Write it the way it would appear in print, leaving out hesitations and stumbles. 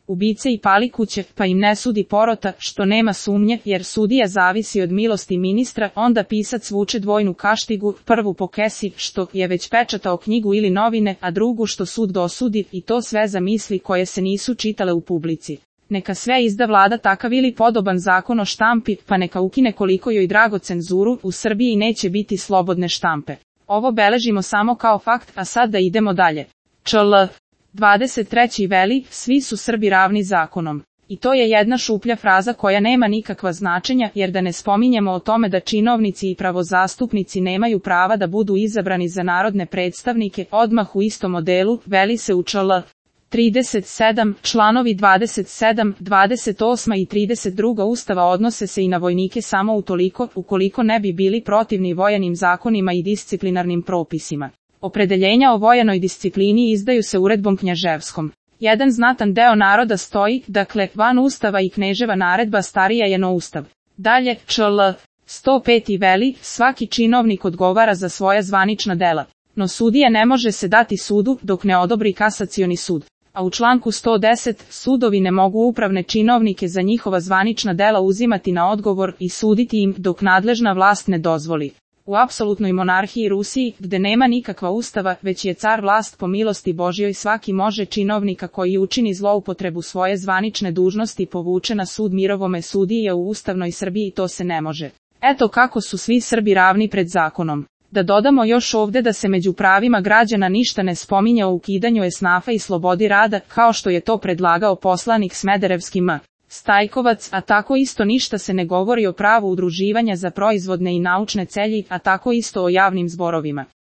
ubice i palikuće, pa im ne sudi porota, što nema sumnje, jer sudija zavisi od milosti ministra, onda pisac vuče dvojnu kaštigu, prvu po kesi, što je već pečatao knjigu ili novine, a drugu što sud dosudi, i to sve za misli koje se nisu čitale u publici. Neka sve izda vlada takav ili podoban zakon o štampi, pa neka ukine koliko joj drago cenzuru, u Srbiji neće biti slobodne štampe. Ovo beležimo samo kao fakt, a sad da idemo dalje. čl. 23. veli, svi su Srbi ravni zakonom. I to je jedna šuplja fraza koja nema nikakva značenja, jer da ne spominjemo o tome da činovnici i pravozastupnici nemaju prava da budu izabrani za narodne predstavnike, odmah u istom modelu, veli se u čl. 37, članovi 27, 28 i 32 Ustava odnose se i na vojnike samo utoliko, ukoliko ne bi bili protivni vojanim zakonima i disciplinarnim propisima. Opredeljenja o vojanoj disciplini izdaju se uredbom knjaževskom. Jedan znatan deo naroda stoji, dakle, van Ustava i kneževa naredba starija je no Ustav. Dalje, čl. 105. veli, svaki činovnik odgovara za svoja zvanična dela. No sudija ne može se dati sudu, dok ne odobri kasacioni sud. A u članku 110, sudovi ne mogu upravne činovnike za njihova zvanična dela uzimati na odgovor i suditi im, dok nadležna vlast ne dozvoli. U apsolutnoj monarhiji Rusiji, gde nema nikakva ustava, već je car vlast po milosti Božjoj, svaki može činovnika koji učini zloupotrebu svoje zvanične dužnosti povuče na sud mirovome sudije, u ustavnoj Srbiji to se ne može. Eto kako su svi Srbi ravni pred zakonom. Da dodamo još ovde da se među pravima građana ništa ne spominje o ukidanju esnafa i slobodi rada, kao što je to predlagao poslanik smederevski M. Stajkovac, a tako isto ništa se ne govori o pravu udruživanja za proizvodne i naučne celji, a tako isto o javnim zborovima.